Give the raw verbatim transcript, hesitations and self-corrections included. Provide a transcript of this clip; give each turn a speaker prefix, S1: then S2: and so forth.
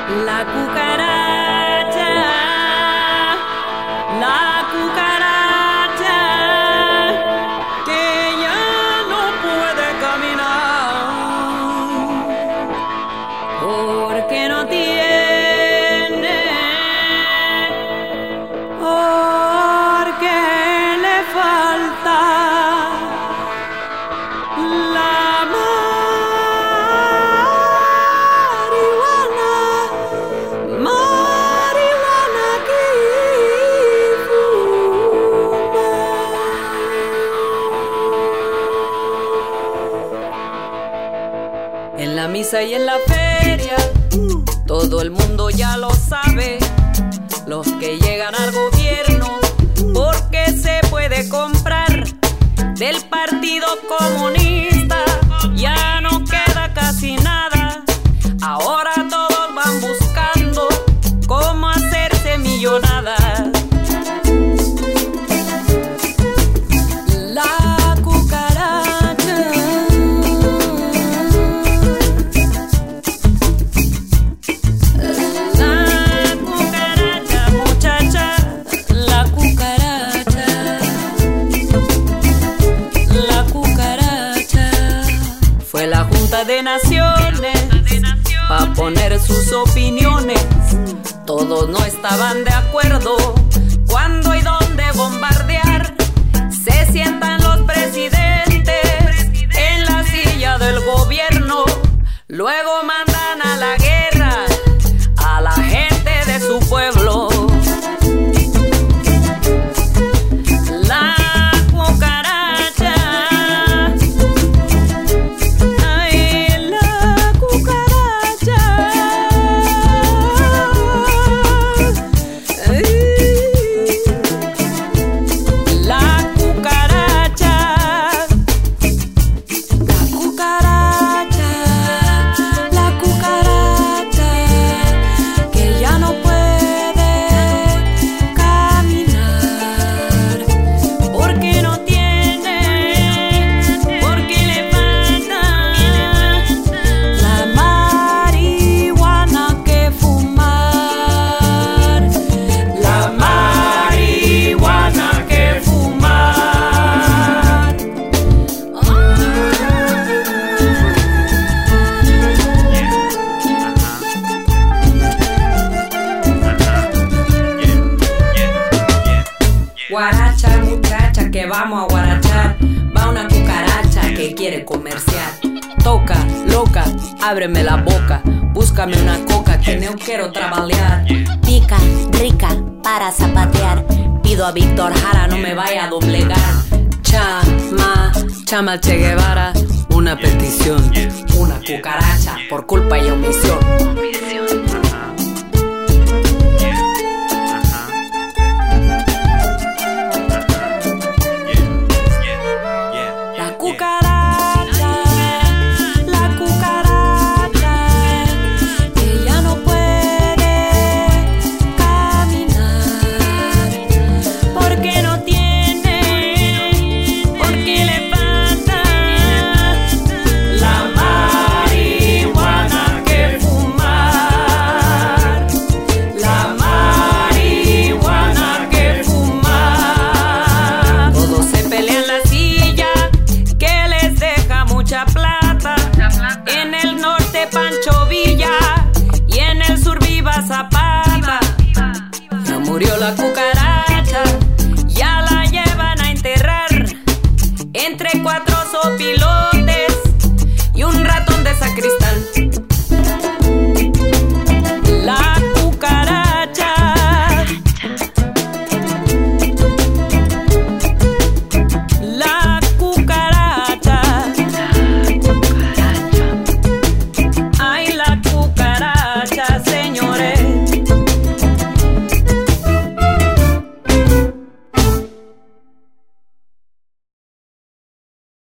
S1: La cucaracha, la cucaracha, que ya no puede caminar, porque no tiene, porque le falta la en la misa y en la feria, todo el mundo ya lo sabe. Los que llegan al gobierno, porque se puede comprar del Partido Comunista, ya no queda casi nada. Ahora todos van buscando cómo hacerse millonadas. De naciones, pa' poner sus opiniones. Todos no estaban de acuerdo cuándo y dónde bombardear. Se sientan los presidentes en la silla del gobierno, luego mandan a la guerra a la gente de su pueblo. Guaracha, muchacha, que vamos a guarachar. Va una cucaracha que quiere comerciar. Toca, loca, ábreme la boca. Búscame una coca que no quiero trabajar.
S2: Pica, rica, para zapatear. Pido a Víctor Jara, no me vaya a doblegar.
S1: Chama, chama Che Guevara. Una petición, una cucaracha por culpa y omisión. Plata, en el norte Pancho Villa y en el sur Viva Zapata. Ya murió la cucaracha, ya la llevan a enterrar entre cuatro sopilotes y un ratón de sacristán.